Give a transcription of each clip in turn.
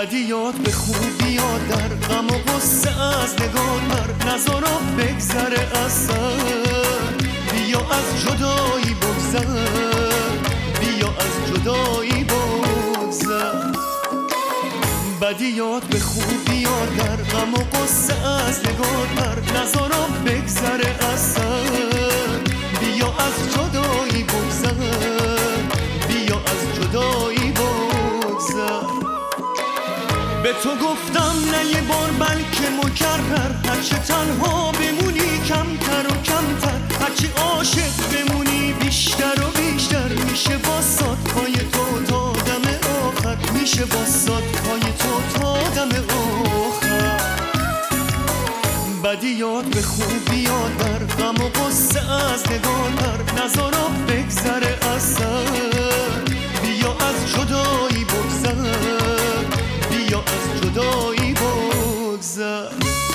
بدی یاد به خوبی یاد در غم و غصه از نگاه پر نظارا بگذره از سر. بیا از جدایی بگذر، بیا از جدایی بگذر. بدی یاد به خوبی یاد در غم و غصه از نگاه پر نظارا بگذره از سر. بیا از جدایی بگذر، بیا از جدایی بگذر. به تو گفتم نه یه بار بلکه مکرر، هرچه تنها بمونی کمتر و کمتر، هرچی عاشق بمونی بیشتر و بیشتر. میشه واسات پای تو تا دم آخر، میشه واسات پای تو تا دم آخر. بدی یاد به خوبی یاد در غم و غصه از نگاه پر نظارا بگذره از سر. بیا از جدایی بگذر، بیا از جدایی بگذر.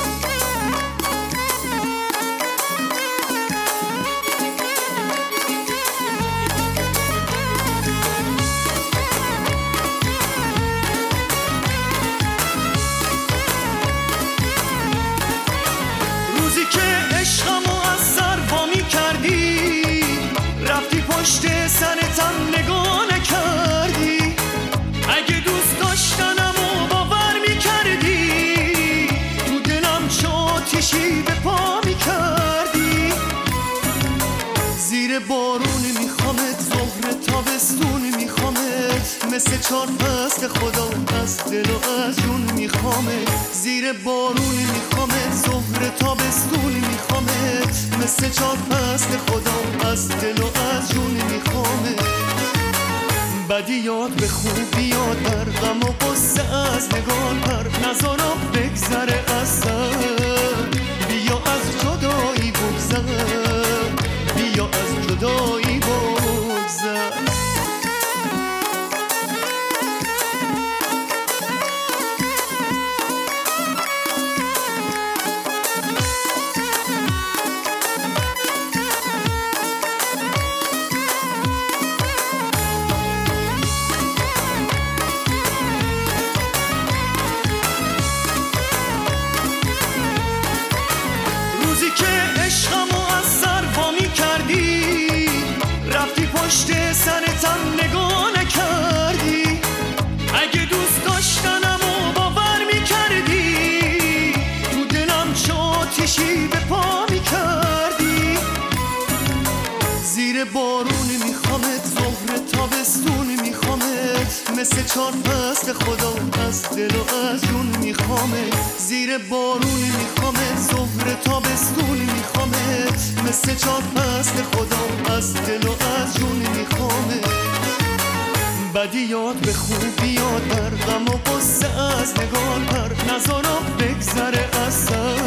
روزی که عشقمو از سر وامی کردی، رفتی پشت سرتم نگاه نکردی. اگه دوست داشتنمو باور میکردی، تو دلم چه آتیشی به پا میکردی. زیر بارون میخوامت، ظهر تابستون میخوامت، مثل چار فصل خدا از دل و از جون میخوامت. زیر بارون میخوامت، ظهر تابستون میخوامت، مثل چار فصل خدا از دل و از جون میخوامت. بدی یاد به خوبی یاد در غم و غصه از نگاه پر نظارا بگذره از سر. بیا از جدایی بگذر، بیا از جدایی بگذر. پشت سرتم نگاه نکردی. اگه دوست داشتنمو باور میکردی، تو دلم چه آتیشی به پا میکردی. زیر بارون میخوامت، ظهر تابستون میخوامت، مثل چار فصل خدا از دل و از جون میخوامت. زیر بارون میخوامت، ظهر تابستون میخوامت، مثل چار فصل خدا از دل و از جون میخوامت. بدی یاد به خوبی یاد در غم و غصه از نگاه پر نظارا بگذره از سر.